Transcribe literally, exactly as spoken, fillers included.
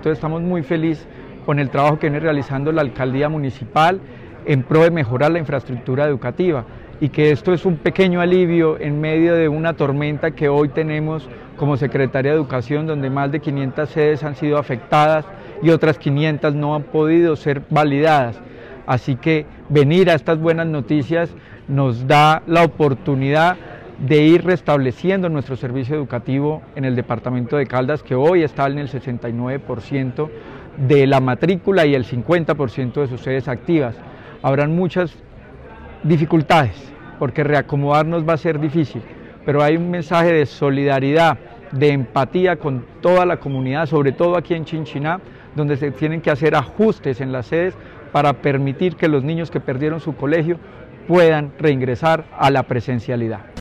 entonces estamos muy felices con el trabajo que viene realizando la alcaldía municipal en pro de mejorar la infraestructura educativa, y que esto es un pequeño alivio en medio de una tormenta que hoy tenemos como Secretaría de Educación, donde más de quinientas sedes han sido afectadas y otras quinientas no han podido ser validadas. Así que venir a estas buenas noticias nos da la oportunidad de ir restableciendo nuestro servicio educativo en el departamento de Caldas, que hoy está en el sesenta y nueve por ciento de la matrícula y el cincuenta por ciento de sus sedes activas. Habrán muchas dificultades, porque reacomodarnos va a ser difícil, pero hay un mensaje de solidaridad, de empatía con toda la comunidad, sobre todo aquí en Chinchiná, donde se tienen que hacer ajustes en las sedes para permitir que los niños que perdieron su colegio puedan reingresar a la presencialidad.